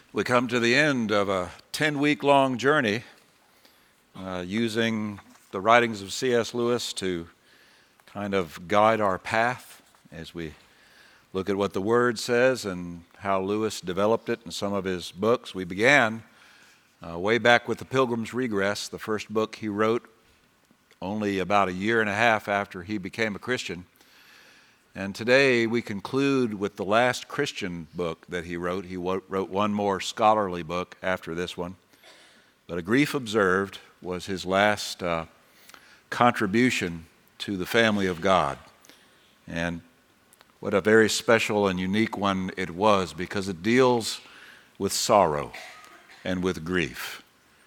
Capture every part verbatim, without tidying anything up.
We come to the end of a ten-week-long journey uh, using the writings of C S Lewis to kind of guide our path as we look at what the Word says and how Lewis developed it in some of his books. We began uh, way back with The Pilgrim's Regress, the first book he wrote only about a year and a half after he became a Christian. And today we conclude with the last Christian book that he wrote. He wrote one more scholarly book after this one. But A Grief Observed was his last uh, contribution to the family of God. And what a very special and unique one it was, because it deals with sorrow and with grief.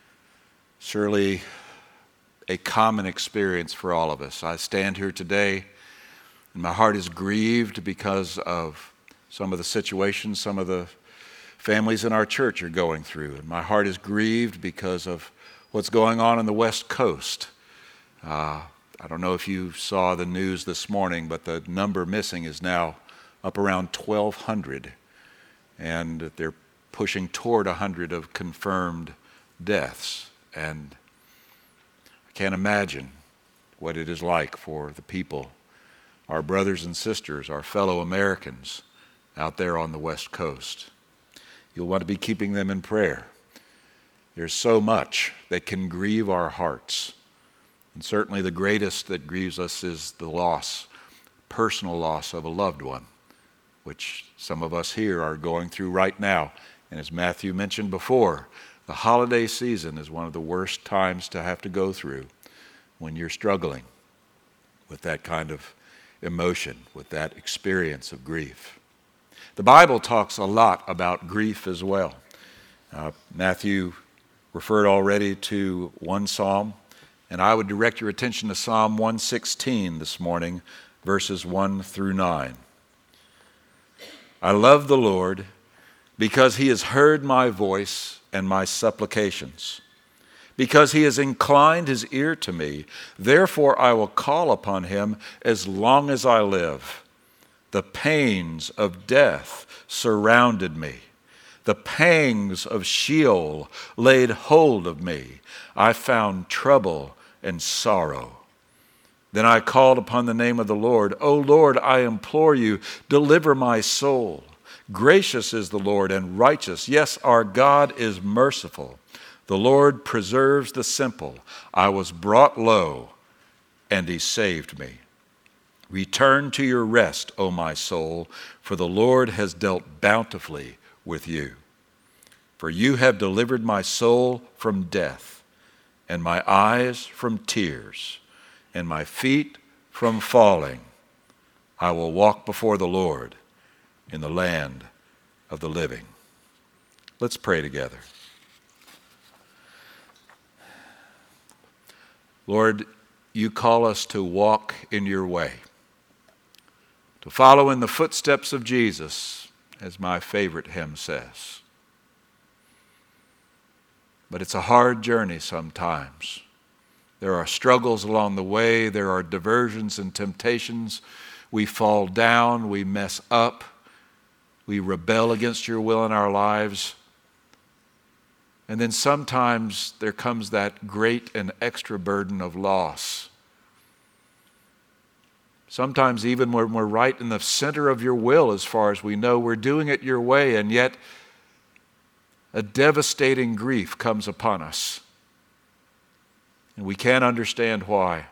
Surely a common experience for all of us. I stand here today and my heart is grieved because of some of the situations some of the families in our church are going through. And my heart is grieved because of what's going on in the West Coast. Uh, I don't know if you saw the news this morning, but the number missing is now up around twelve hundred. And they're pushing toward one hundred of confirmed deaths. And I can't imagine what it is like for the people, our brothers and sisters, our fellow Americans out there on the West Coast. You'll want to be keeping them in prayer. There's so much that can grieve our hearts. And certainly the greatest that grieves us is the loss, personal loss of a loved one, which some of us here are going through right now. And as Matthew mentioned before, the holiday season is one of the worst times to have to go through when you're struggling with that kind of emotion, with that experience of grief. The Bible talks a lot about grief as well. Uh, Matthew referred already to one psalm, and I would direct your attention to Psalm one sixteen this morning, verses one through nine. I love the Lord because he has heard my voice and my supplications. Because he has inclined his ear to me, therefore I will call upon him as long as I live. The pains of death surrounded me. The pangs of Sheol laid hold of me. I found trouble and sorrow. Then I called upon the name of the Lord. O Lord, I implore you, deliver my soul. Gracious is the Lord and righteous. Yes, our God is merciful. The Lord preserves the simple. I was brought low, and he saved me. Return to your rest, O my soul, for the Lord has dealt bountifully with you. For you have delivered my soul from death, and my eyes from tears, and my feet from falling. I will walk before the Lord in the land of the living. Let's pray together. Lord, you call us to walk in your way, to follow in the footsteps of Jesus, as my favorite hymn says. But it's a hard journey sometimes. There are struggles along the way. There are diversions and temptations. We fall down. We mess up. We rebel against your will in our lives. And then sometimes there comes that great and extra burden of loss. Sometimes even when we're right in the center of your will, as far as we know, we're doing it your way, and yet a devastating grief comes upon us. And we can't understand why.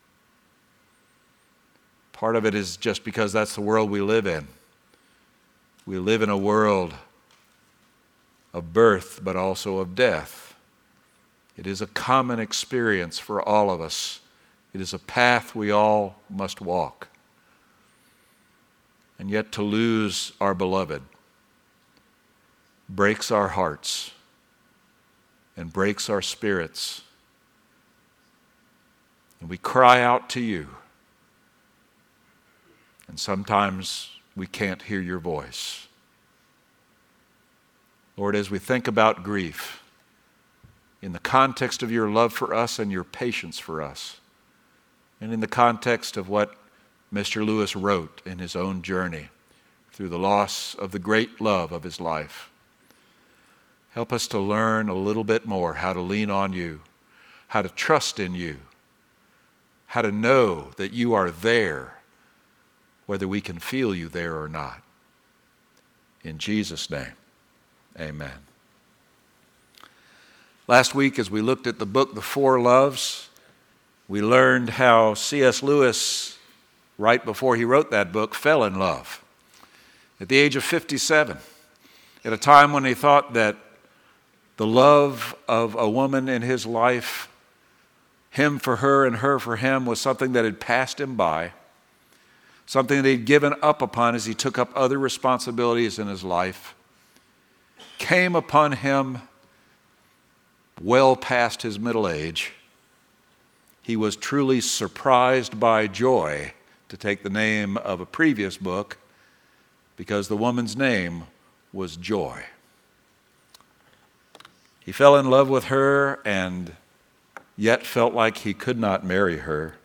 Part of it is just because that's the world we live in. We live in a world of birth, but also of death. It is a common experience for all of us. It is a path we all must walk. And yet to lose our beloved breaks our hearts and breaks our spirits. And we cry out to you. And sometimes we can't hear your voice. Lord, as we think about grief, in the context of your love for us and your patience for us, and in the context of what Mister Lewis wrote in his own journey through the loss of the great love of his life, Help us to learn a little bit more how to lean on you, how to trust in you, how to know that you are there, whether we can feel you there or not. In Jesus' name, amen. Last week, as we looked at the book, The Four Loves, we learned how C S Lewis, right before he wrote that book, fell in love at the age of fifty-seven, at a time when he thought that the love of a woman in his life, him for her and her for him, was something that had passed him by, something that he'd given up upon as he took up other responsibilities in his life, came upon him well past his middle age. He was truly surprised by joy, to take the name of a previous book, because the woman's name was Joy. He fell in love with her and yet felt like he could not marry her.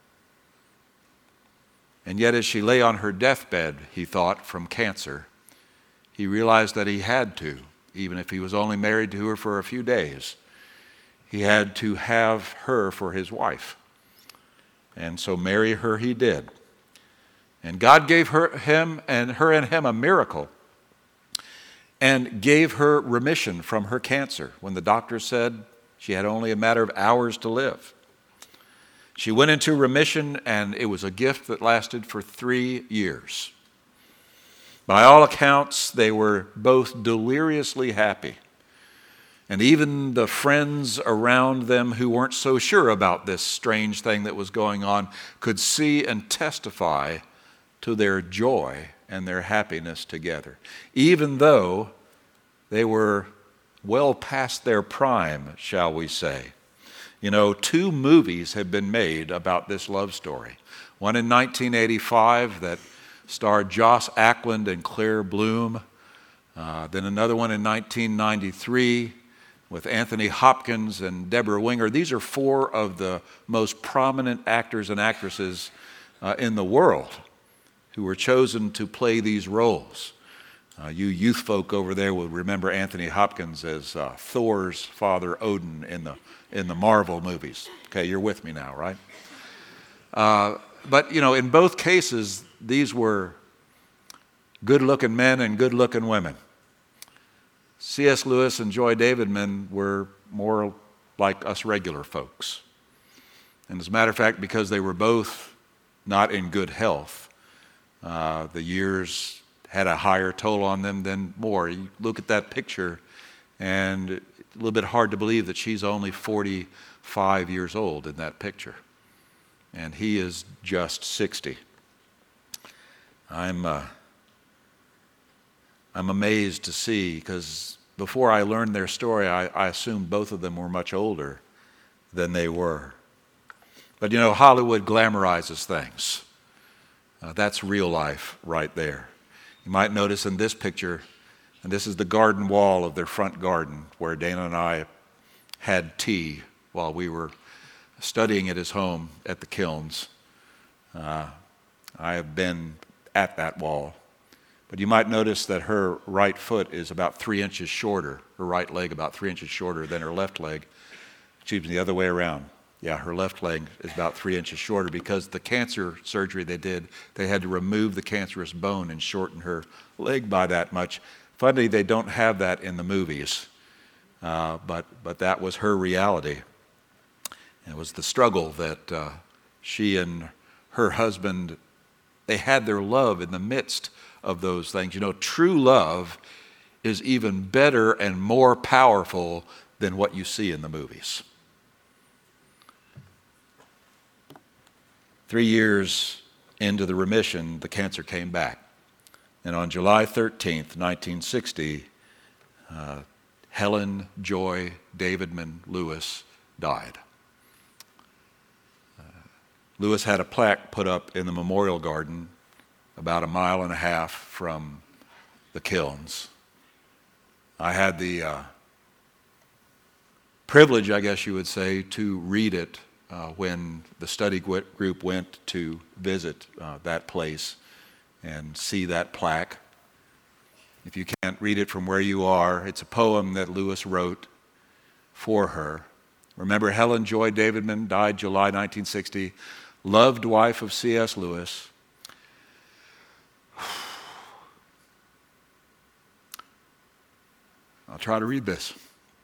And yet as she lay on her deathbed, he thought, from cancer, he realized that he had to, even if he was only married to her for a few days, he had to have her for his wife. And so marry her he did. And God gave her, him and her and him a miracle, and gave her remission from her cancer when the doctor said she had only a matter of hours to live. She went into remission, and it was a gift that lasted for three years. By all accounts, they were both deliriously happy. And even the friends around them who weren't so sure about this strange thing that was going on could see and testify to their joy and their happiness together, even though they were well past their prime, shall we say. You know, two movies have been made about this love story. One in nineteen eighty-five that starred Joss Ackland and Claire Bloom. Uh, then another one in nineteen ninety-three with Anthony Hopkins and Deborah Winger. These are four of the most prominent actors and actresses uh, in the world who were chosen to play these roles. Uh, you youth folk over there will remember Anthony Hopkins as uh, Thor's father Odin in the in the Marvel movies. Okay, you're with me now, right? Uh, but, you know, in both cases, these were good-looking men and good-looking women. C S Lewis and Joy Davidman were more like us regular folks. And as a matter of fact, because they were both not in good health, uh, the years had a higher toll on them than more. You look at that picture, and it's a little bit hard to believe that she's only forty-five years old in that picture, and he is just sixty. I'm uh, I'm amazed to see, because before I learned their story, I, I assumed both of them were much older than they were. But you know, Hollywood glamorizes things. Uh, that's real life right there. You might notice in this picture, and this is the garden wall of their front garden where Dana and I had tea while we were studying at his home at the Kilns. Uh, I have been at that wall. But you might notice that her right foot is about three inches shorter, her right leg about three inches shorter than her left leg. Excuse me, the other way around. Yeah, her left leg is about three inches shorter because the cancer surgery they did, they had to remove the cancerous bone and shorten her leg by that much. Funny, they don't have that in the movies, uh, but but that was her reality. It was the struggle that uh, she and her husband, they had their love in the midst of those things. You know, true love is even better and more powerful than what you see in the movies. Three years into the remission, the cancer came back. And on July thirteenth, nineteen sixty, uh, Helen Joy Davidman Lewis died. Uh, Lewis had a plaque put up in the Memorial Garden about a mile and a half from the Kilns. I had the uh, privilege, I guess you would say, to read it uh, when the study group went to visit uh, that place and see that plaque. If you can't read it from where you are, it's a poem that Lewis wrote for her. Remember, Helen Joy Davidman died July nineteen sixty, loved wife of C S. Lewis. I'll try to read this.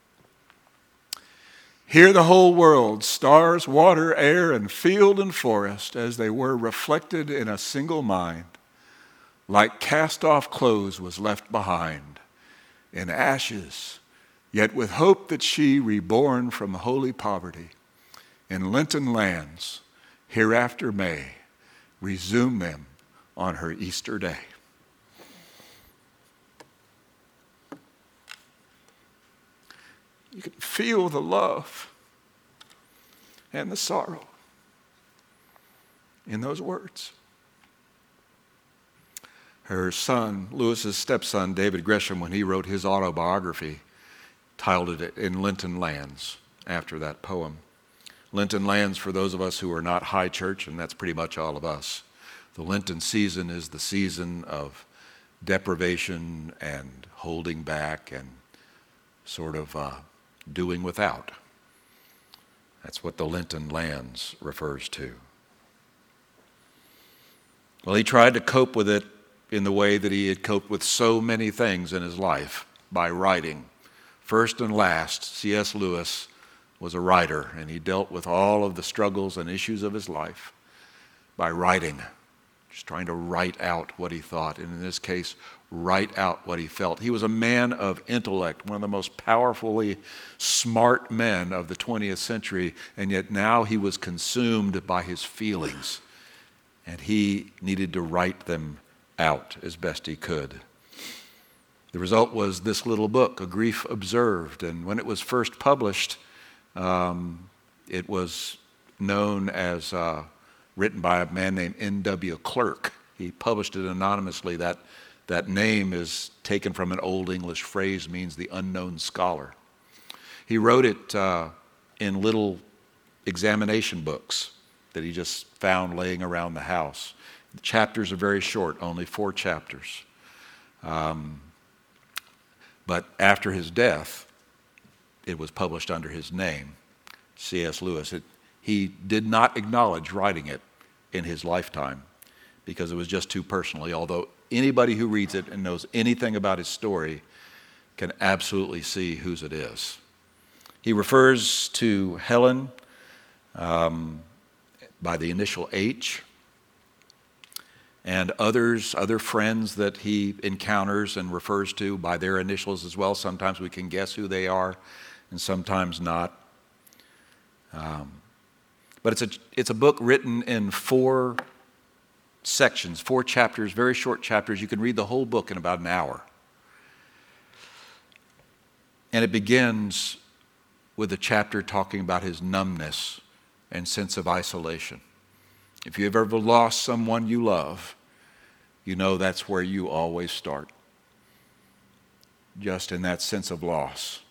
Hear the whole world, stars, water, air, and field and forest, as they were reflected in a single mind, like cast-off clothes was left behind, in ashes, yet with hope that she, reborn from holy poverty, in Lenten lands, hereafter may resume them on her Easter day. You can feel the love and the sorrow in those words. Her son, Lewis's stepson, David Gresham, when he wrote his autobiography, titled it In Lenten Lands after that poem. Lenten Lands, for those of us who are not high church, and that's pretty much all of us, the Lenten season is the season of deprivation and holding back and sort of uh, doing without. That's what the Lenten Lands refers to. Well, he tried to cope with it in the way that he had coped with so many things in his life, by writing. First and last, C S. Lewis was a writer, and he dealt with all of the struggles and issues of his life by writing, just trying to write out what he thought, and in this case, write out what he felt. He was a man of intellect, one of the most powerfully smart men of the twentieth century, and yet now he was consumed by his feelings, and he needed to write them out as best he could. The result was this little book, A Grief Observed, and when it was first published, um, it was known as, uh, written by a man named N W Clerk. He published it anonymously. That That name is taken from an Old English phrase, means the unknown scholar. He wrote it uh, in little examination books that he just found laying around the house. The chapters are very short, only four chapters. Um, but after his death, it was published under his name, C S. Lewis. It, he did not acknowledge writing it in his lifetime because it was just too personally, although anybody who reads it and knows anything about his story can absolutely see whose it is. He refers to Helen um, by the initial H, and others, other friends that he encounters and refers to by their initials as well. Sometimes we can guess who they are, and sometimes not. Um, but it's a, it's a book written in four sections, four chapters, very short chapters. You can read the whole book in about an hour. And it begins with a chapter talking about his numbness and sense of isolation. If you've ever lost someone you love, you know that's where you always start. Just in that sense of loss.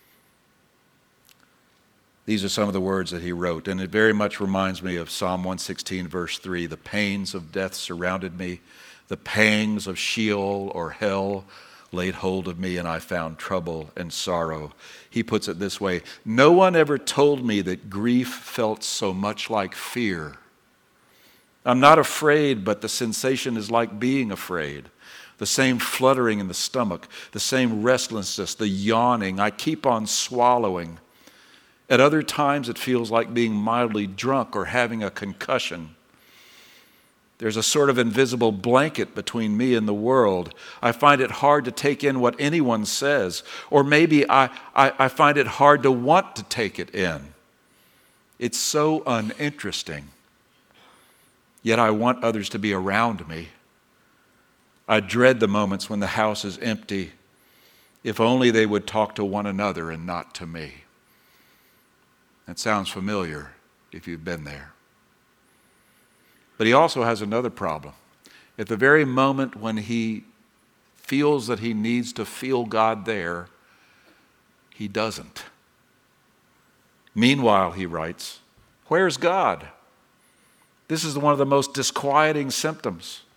These are some of the words that he wrote, and it very much reminds me of Psalm one sixteen, verse three. The pains of death surrounded me. The pangs of Sheol or hell laid hold of me, and I found trouble and sorrow. He puts it this way: no one ever told me that grief felt so much like fear. I'm not afraid, but the sensation is like being afraid. The same fluttering in the stomach, the same restlessness, the yawning. I keep on swallowing. At other times, it feels like being mildly drunk or having a concussion. There's a sort of invisible blanket between me and the world. I find it hard to take in what anyone says, or maybe I, I, I find it hard to want to take it in. It's so uninteresting. Yet I want others to be around me. I dread the moments when the house is empty. If only they would talk to one another and not to me. That sounds familiar if you've been there. But he also has another problem. At the very moment when he feels that he needs to feel God there, he doesn't. Meanwhile, he writes, where's God? This is one of the most disquieting symptoms.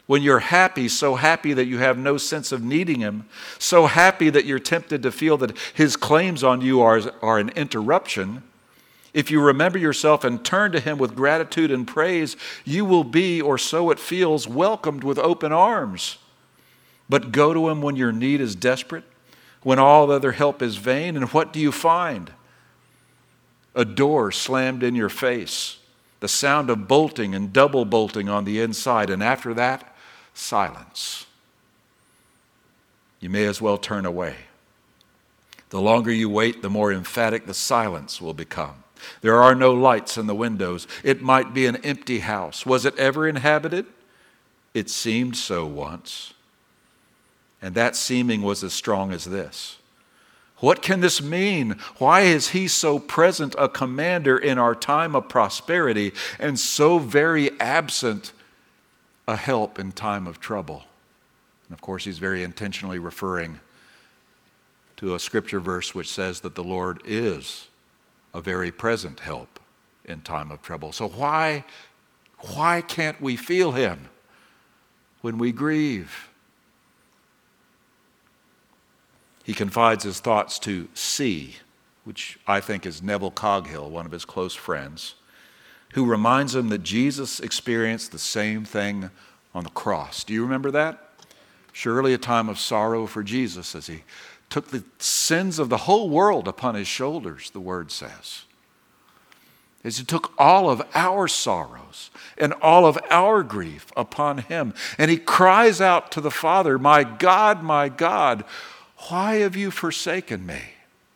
When you're happy, so happy that you have no sense of needing him, so happy that you're tempted to feel that his claims on you are, are an interruption, if you remember yourself and turn to him with gratitude and praise, you will be, or so it feels, welcomed with open arms. But go to him when your need is desperate, when all other help is vain, and what do you find? A door slammed in your face, the sound of bolting and double bolting on the inside, and after that, silence. You may as well turn away. The longer you wait, the more emphatic the silence will become. There are no lights in the windows. It might be an empty house. Was it ever inhabited? It seemed so once. And that seeming was as strong as this. What can this mean? Why is he so present a commander in our time of prosperity and so very absent a help in time of trouble? And of course, he's very intentionally referring to a scripture verse which says that the Lord is a very present help in time of trouble. So why, why can't we feel him when we grieve? He confides his thoughts to C, which I think is Neville Coghill, one of his close friends, who reminds him that Jesus experienced the same thing on the cross. Do you remember that? Surely a time of sorrow for Jesus as he took the sins of the whole world upon his shoulders, the word says. As he took all of our sorrows and all of our grief upon him. And he cries out to the Father, "My God, my God, why have you forsaken me?"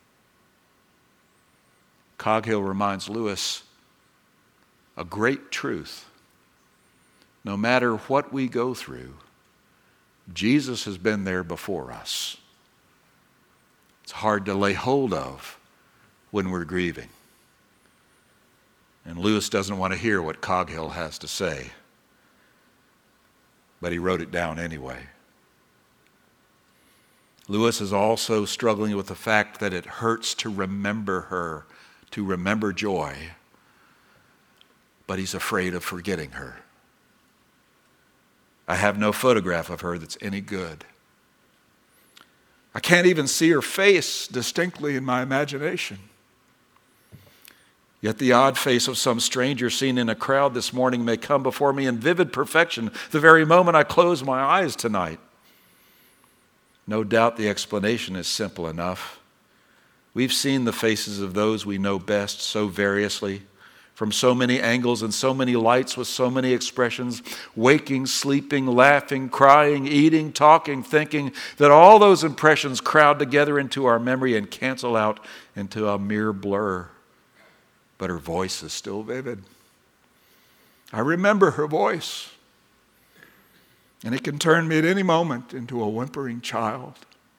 Coghill reminds Lewis a great truth. No matter what we go through, Jesus has been there before us. It's hard to lay hold of when we're grieving. And Lewis doesn't want to hear what Coghill has to say, but he wrote it down anyway. Lewis is also struggling with the fact that it hurts to remember her, to remember joy, but he's afraid of forgetting her. I have no photograph of her that's any good. I can't even see her face distinctly in my imagination. Yet the odd face of some stranger seen in a crowd this morning may come before me in vivid perfection the very moment I close my eyes tonight. No doubt the explanation is simple enough. We've seen the faces of those we know best so variously, from so many angles and so many lights with so many expressions, waking, sleeping, laughing, crying, eating, talking, thinking, that all those impressions crowd together into our memory and cancel out into a mere blur. But her voice is still vivid. I remember her voice. And it can turn me at any moment into a whimpering child.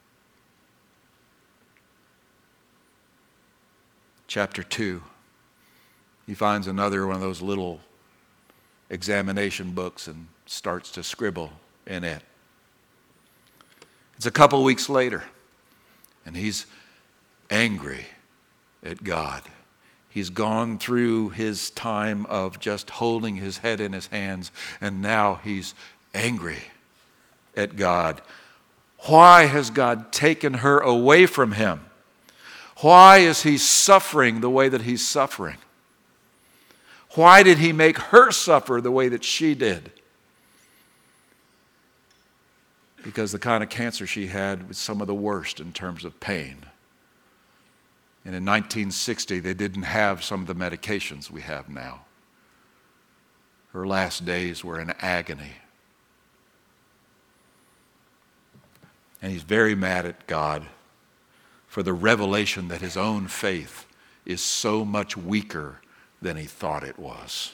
Chapter two. He finds another one of those little examination books and starts to scribble in it. It's a couple weeks later, and he's angry at God. He's gone through his time of just holding his head in his hands, and now he's angry at God. Why has God taken her away from him? Why is he suffering the way that he's suffering? Why did he make her suffer the way that she did? Because the kind of cancer she had was some of the worst in terms of pain. And in nineteen sixty, they didn't have some of the medications we have now. Her last days were in agony. And he's very mad at God for the revelation that his own faith is so much weaker than he thought it was.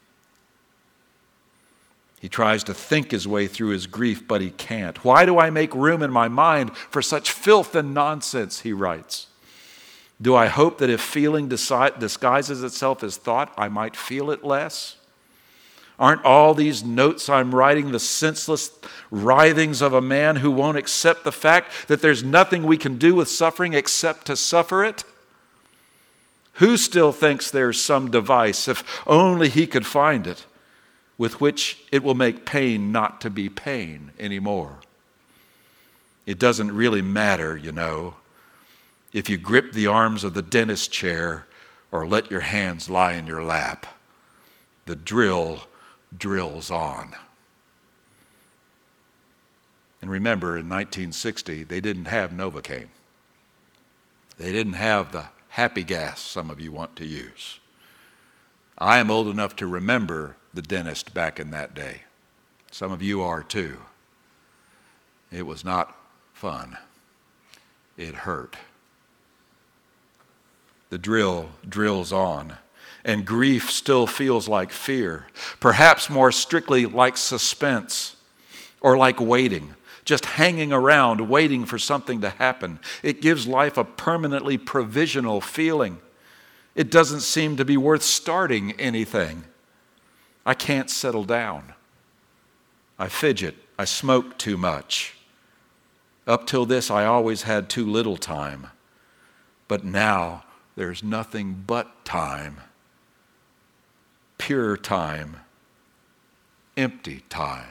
He tries to think his way through his grief, but he can't. Why do I make room in my mind for such filth and nonsense, he writes. Do I hope that if feeling disguises itself as thought, I might feel it less? Aren't all these notes I'm writing the senseless writhings of a man who won't accept the fact that there's nothing we can do with suffering except to suffer it? Who still thinks there's some device, if only he could find it, with which it will make pain not to be pain anymore. It doesn't really matter, you know, if you grip the arms of the dentist chair or let your hands lie in your lap. The drill drills on. And remember, in nineteen sixty, they didn't have Novocaine. They didn't have the happy gas some of you want to use. I am old enough to remember the dentist back in that day. Some of you are too. It was not fun. It hurt. The drill drills on, and grief still feels like fear, perhaps more strictly like suspense or like waiting, just hanging around waiting for something to happen. It gives life a permanently provisional feeling. It doesn't seem to be worth starting anything. I can't settle down. I fidget. I smoke too much. Up till this, I always had too little time. But now, there's nothing but time. Pure time. Empty time.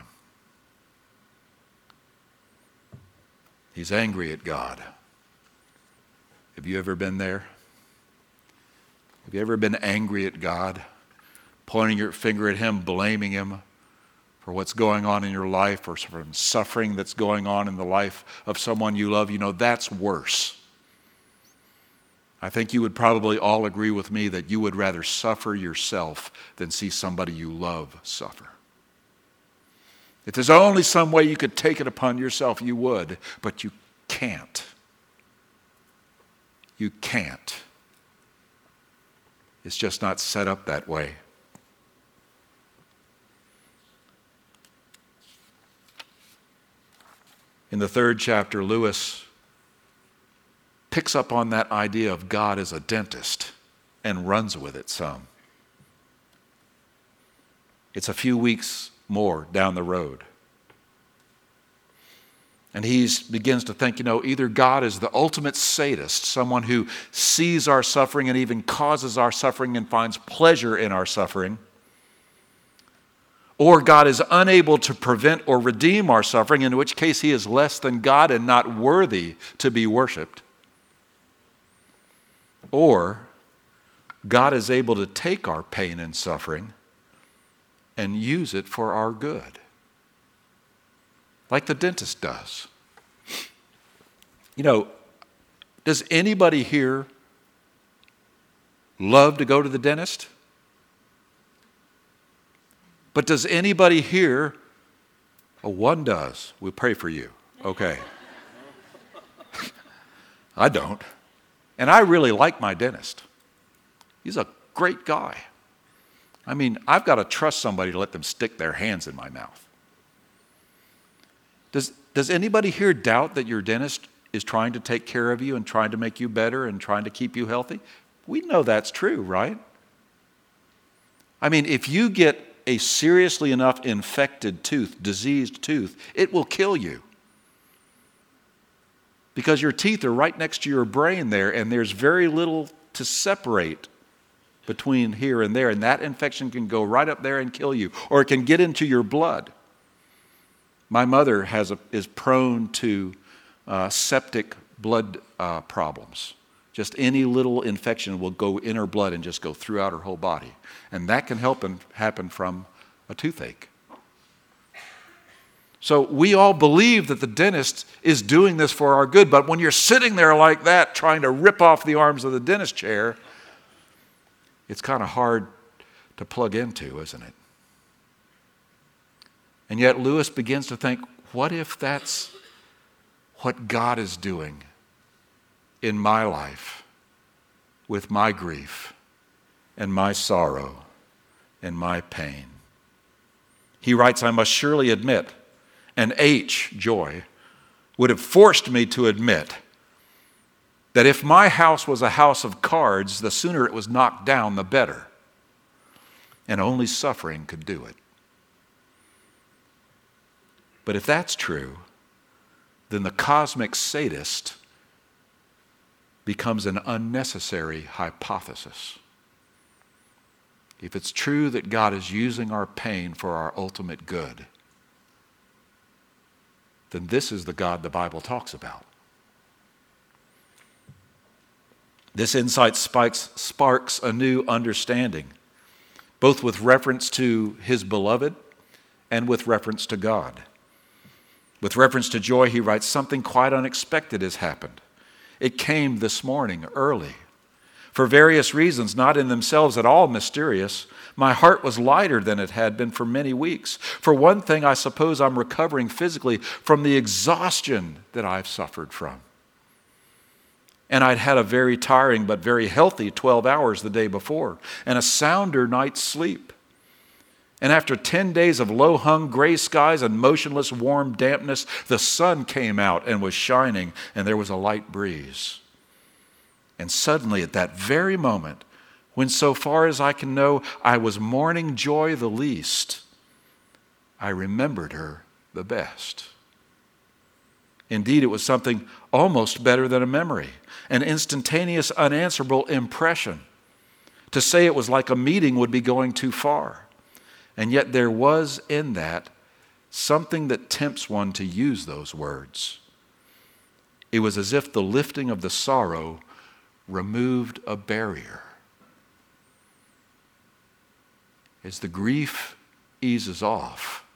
He's angry at God. Have you ever been there? Have you ever been angry at God, pointing your finger at Him, blaming Him for what's going on in your life or from suffering that's going on in the life of someone you love? You know, that's worse. I think you would probably all agree with me that you would rather suffer yourself than see somebody you love suffer. If there's only some way you could take it upon yourself, you would, but you can't. You can't. It's just not set up that way. In the third chapter, Lewis picks up on that idea of God as a dentist and runs with it some. It's a few weeks more down the road. And he begins to think, you know, either God is the ultimate sadist, someone who sees our suffering and even causes our suffering and finds pleasure in our suffering, or God is unable to prevent or redeem our suffering, in which case he is less than God and not worthy to be worshiped. Or God is able to take our pain and suffering and use it for our good, like the dentist does. You know, does anybody here love to go to the dentist? But does anybody here, oh, one does. We'll pray for you. Okay. I don't. And I really like my dentist. He's a great guy. I mean, I've got to trust somebody to let them stick their hands in my mouth. Does, does anybody here doubt that your dentist is trying to take care of you and trying to make you better and trying to keep you healthy? We know that's true, right? I mean, if you get a seriously enough infected tooth, diseased tooth, it will kill you. Because your teeth are right next to your brain there, and there's very little to separate between here and there, and that infection can go right up there and kill you, or it can get into your blood. My mother has a, is prone to uh, septic blood uh, problems. Just any little infection will go in her blood and just go throughout her whole body. And that can help and happen from a toothache. So we all believe that the dentist is doing this for our good, but when you're sitting there like that trying to rip off the arms of the dentist chair, it's kind of hard to plug into, isn't it? And yet Lewis begins to think, what if that's what God is doing in my life with my grief and my sorrow and my pain? He writes, I must surely admit, and H, joy, would have forced me to admit that if my house was a house of cards, the sooner it was knocked down, the better. And only suffering could do it. But if that's true, then the cosmic sadist becomes an unnecessary hypothesis. if it's true that God is using our pain for our ultimate good, then this is the God the Bible talks about. This insight spikes, sparks a new understanding, both with reference to his beloved and with reference to God. With reference to joy, he writes, something quite unexpected has happened. It came this morning early. For various reasons, not in themselves at all mysterious, my heart was lighter than it had been for many weeks. For one thing, I suppose I'm recovering physically from the exhaustion that I've suffered from. And I'd had a very tiring but very healthy twelve hours the day before, and a sounder night's sleep. And after ten days of low-hung gray skies and motionless warm dampness, the sun came out and was shining, and there was a light breeze. And suddenly, at that very moment, when so far as I can know, I was mourning joy the least, I remembered her the best. Indeed, it was something almost better than a memory, an instantaneous, unanswerable impression. To say it was like a meeting would be going too far. And yet there was in that something that tempts one to use those words. It was as if the lifting of the sorrow removed a barrier. As the grief eases off,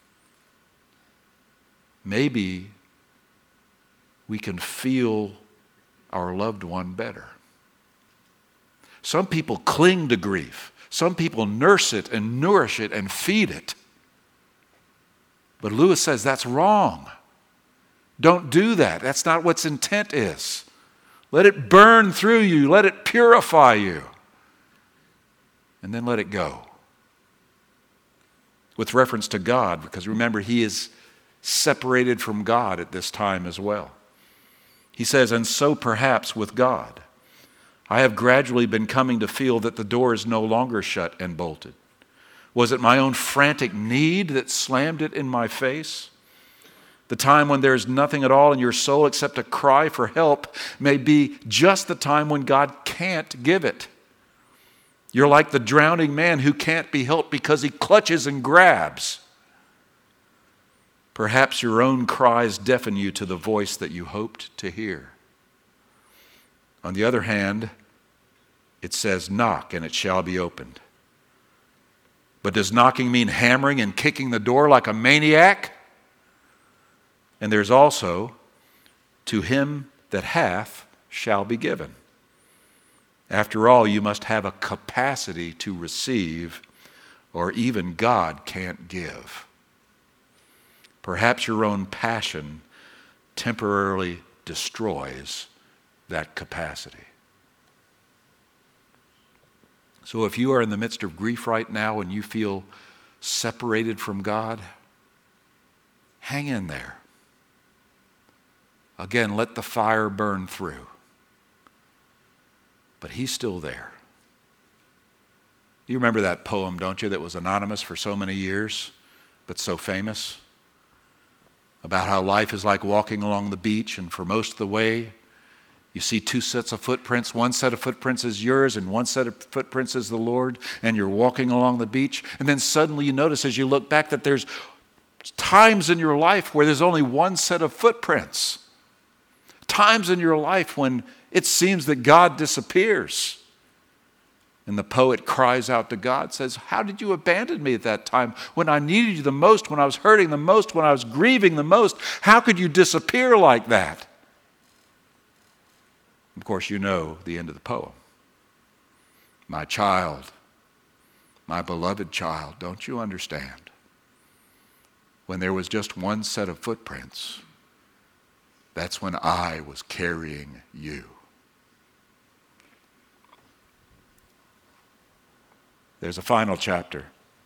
maybe we can feel our loved one better. Some people cling to grief. Some people nurse it and nourish it and feed it. But Lewis says that's wrong. Don't do that. That's not what its intent is. Let it burn through you. Let it purify you. And then let it go. With reference to God, because remember, he is separated from God at this time as well. He says, and so perhaps with God, I have gradually been coming to feel that the door is no longer shut and bolted. Was it my own frantic need that slammed it in my face? The time when there is nothing at all in your soul except a cry for help may be just the time when God can't give it. You're like the drowning man who can't be helped because he clutches and grabs. Perhaps your own cries deafen you to the voice that you hoped to hear. On the other hand, it says, knock and it shall be opened. But does knocking mean hammering and kicking the door like a maniac? And there's also, to him that hath shall be given. After all, you must have a capacity to receive, or even God can't give. Perhaps your own passion temporarily destroys that capacity. So if you are in the midst of grief right now and you feel separated from God, hang in there. Again, let the fire burn through. But he's still there. You remember that poem, don't you, that was anonymous for so many years, but so famous? About how life is like walking along the beach, and for most of the way, you see two sets of footprints. One set of footprints is yours, and one set of footprints is the Lord, and you're walking along the beach. And then suddenly you notice as you look back that there's times in your life where there's only one set of footprints. Times in your life when it seems that God disappears. And the poet cries out to God, says, how did you abandon me at that time when I needed you the most, when I was hurting the most, when I was grieving the most? How could you disappear like that? Of course, you know the end of the poem. My child, my beloved child, don't you understand? When there was just one set of footprints, that's when I was carrying you. There's a final chapter.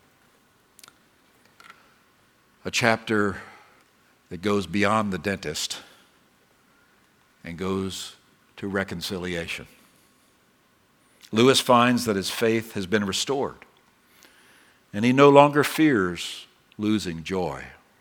A chapter that goes beyond the dentist and goes to reconciliation. Lewis finds that his faith has been restored, and he no longer fears losing joy.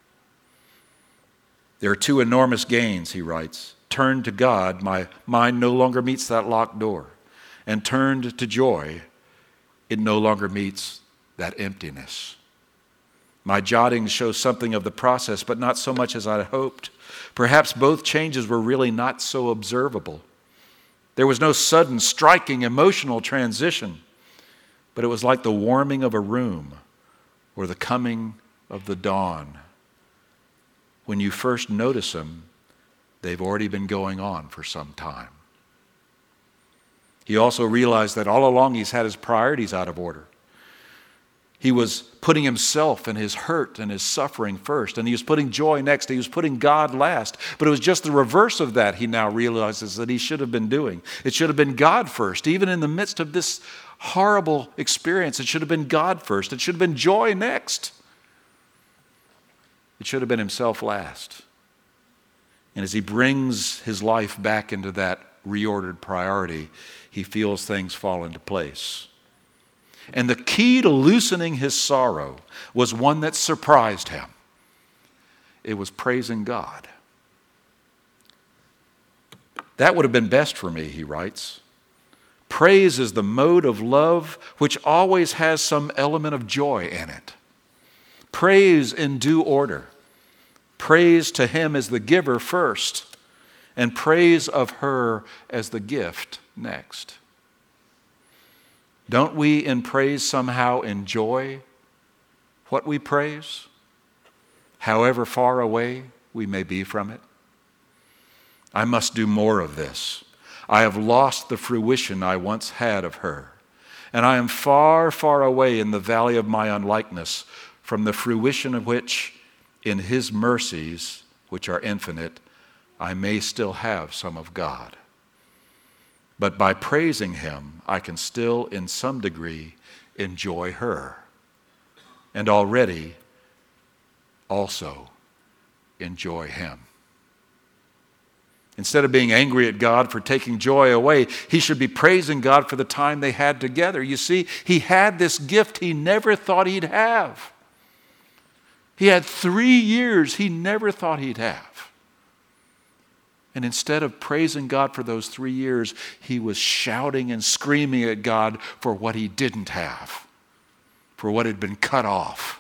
There are two enormous gains, he writes. Turned to God, my mind no longer meets that locked door. And turned to joy, it no longer meets that emptiness. My jottings show something of the process, but not so much as I had hoped. Perhaps both changes were really not so observable. There was no sudden, striking, emotional transition, but it was like the warming of a room or the coming of the dawn. When you first notice them, they've already been going on for some time. He also realized that all along he's had his priorities out of order. He was putting himself and his hurt and his suffering first, and he was putting joy next. He was putting God last. But it was just the reverse of that he now realizes that he should have been doing. It should have been God first. Even in the midst of this horrible experience, it should have been God first. It should have been joy next. It should have been himself last. And as he brings his life back into that reordered priority, he feels things fall into place. And the key to loosening his sorrow was one that surprised him. It was praising God. That would have been best for me, he writes. Praise is the mode of love which always has some element of joy in it. Praise in due order. Praise to him as the giver first, and praise of her as the gift next. Don't we in praise somehow enjoy what we praise, however far away we may be from it? I must do more of this. I have lost the fruition I once had of her, and I am far, far away in the valley of my unlikeness from the fruition of which, in his mercies, which are infinite, I may still have some of God. But by praising him, I can still, in some degree, enjoy her. And already, also, enjoy him. Instead of being angry at God for taking joy away, he should be praising God for the time they had together. You see, he had this gift he never thought he'd have. He had three years he never thought he'd have. And instead of praising God for those three years, he was shouting and screaming at God for what he didn't have, for what had been cut off.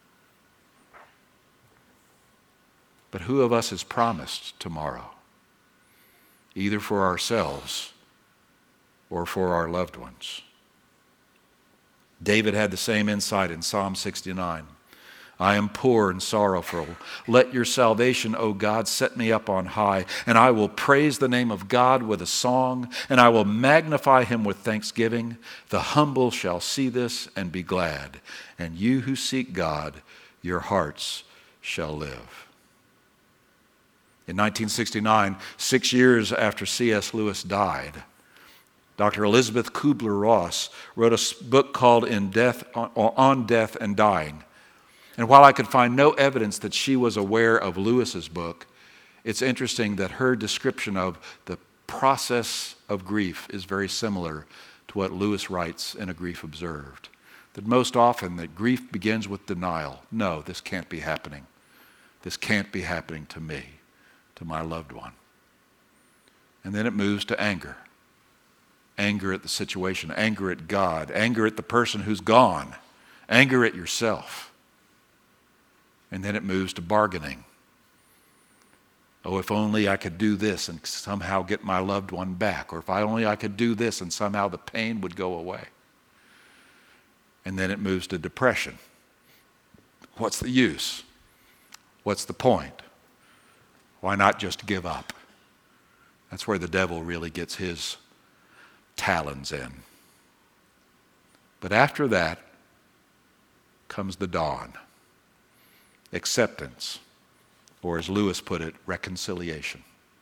But who of us is promised tomorrow, either for ourselves or for our loved ones? David had the same insight in Psalm sixty-nine. I am poor and sorrowful. Let your salvation, O God, set me up on high, and I will praise the name of God with a song, and I will magnify him with thanksgiving. The humble shall see this and be glad, and you who seek God, your hearts shall live. In nineteen sixty-nine, six years after C S Lewis died, Doctor Elizabeth Kubler-Ross wrote a book called In Death, On Death and Dying. And while I could find no evidence that she was aware of Lewis's book, it's interesting that her description of the process of grief is very similar to what Lewis writes in A Grief Observed. That most often that grief begins with denial. No, this can't be happening. This can't be happening to me, to my loved one. And then it moves to anger. Anger at the situation, anger at God, anger at the person who's gone, anger at yourself. And then it moves to bargaining. Oh, if only I could do this and somehow get my loved one back. Or if I only I could do this and somehow the pain would go away. And then it moves to depression. What's the use? What's the point? Why not just give up? That's where the devil really gets his talons in. But after that comes the dawn. Acceptance, or as Lewis put it, reconciliation.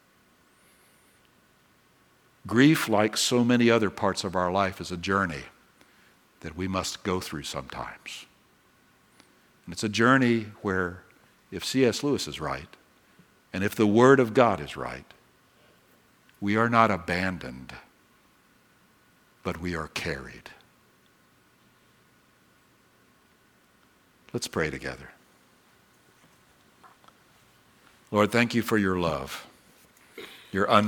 Grief, like so many other parts of our life, is a journey that we must go through sometimes. And it's a journey where, if C S Lewis is right, and if the Word of God is right, we are not abandoned, but we are carried. Let's pray together. Lord, thank you for your love, your un-